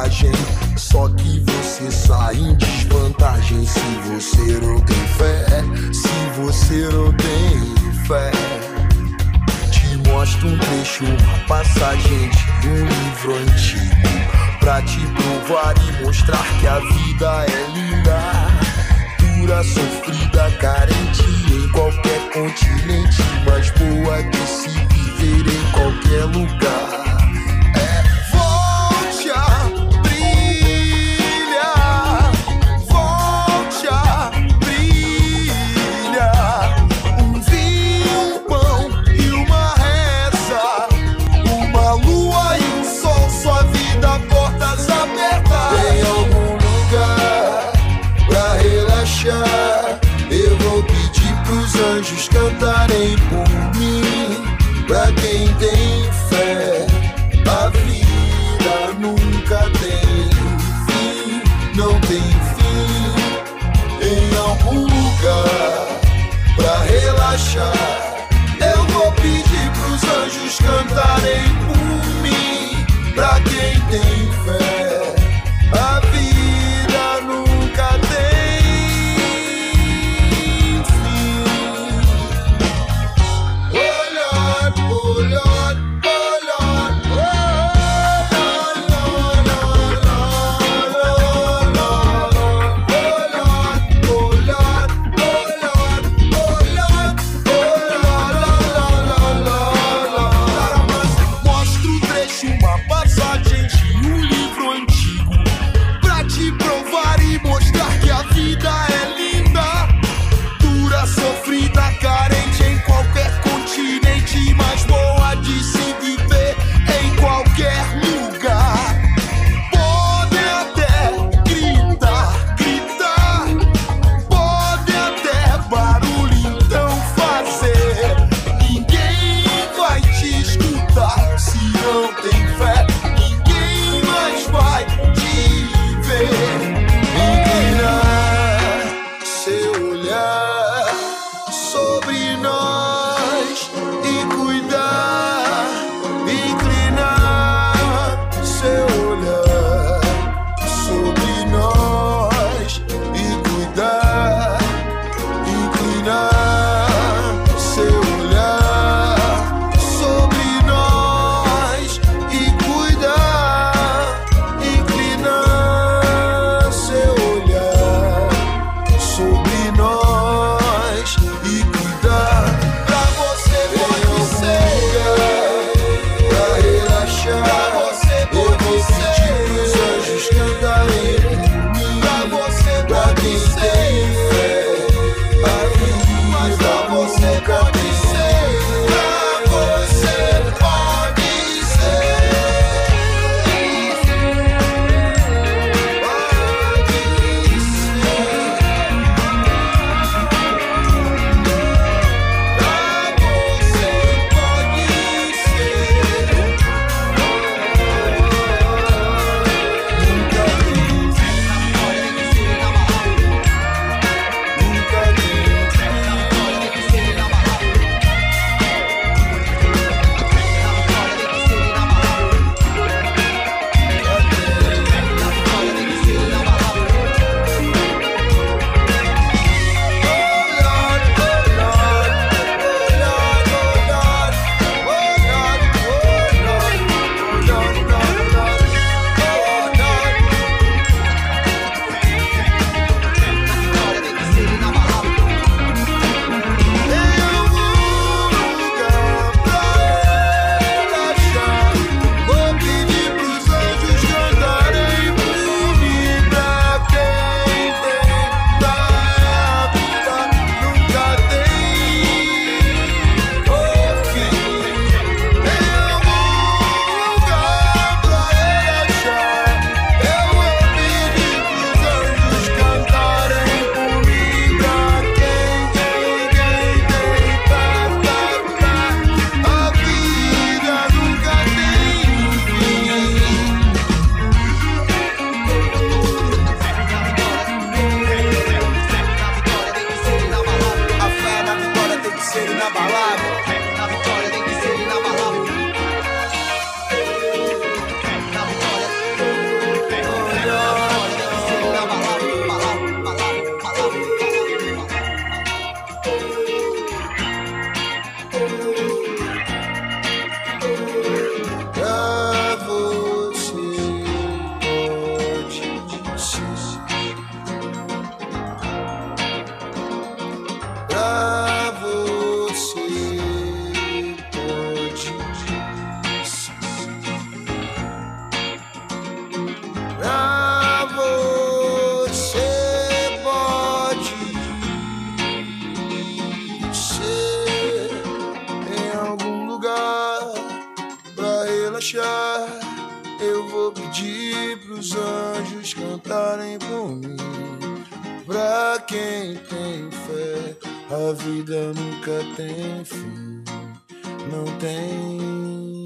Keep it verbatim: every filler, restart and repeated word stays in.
passagem. Só que você sai em desvantagem se você não tem fé. Se você não tem fé. Te mostro um trecho, uma passagem de um livro antigo, pra te provar e mostrar que a vida é linda, dura, sofrida, carente em qualquer continente, mas boa de se viver em qualquer lugar. É, volte a brilhar, volte a brilhar. Um vinho, um pão e uma reza, uma lua e um sol, sua vida, portas abertas. Tem algum lugar pra relaxar? Eu vou pedir pros anjos cantarem por mim. Pra quem tem fé, a vida nunca tem fim, não tem fim. Em algum lugar pra relaxar, eu vou pedir pros anjos cantarem por mim. Pra quem tem fé, a vida nunca tem fim. Oh Lord, oh Lord, oh Lord, oh Lord, Lord, Lord, Lord, Lord, oh Lord, oh Lord, oh Lord, oh Lord, oh Lord, Lord, Lord. Mostra o trecho, uma passagem de um os anjos cantarem por mim. Pra quem tem fé, a vida nunca tem fim. Não tem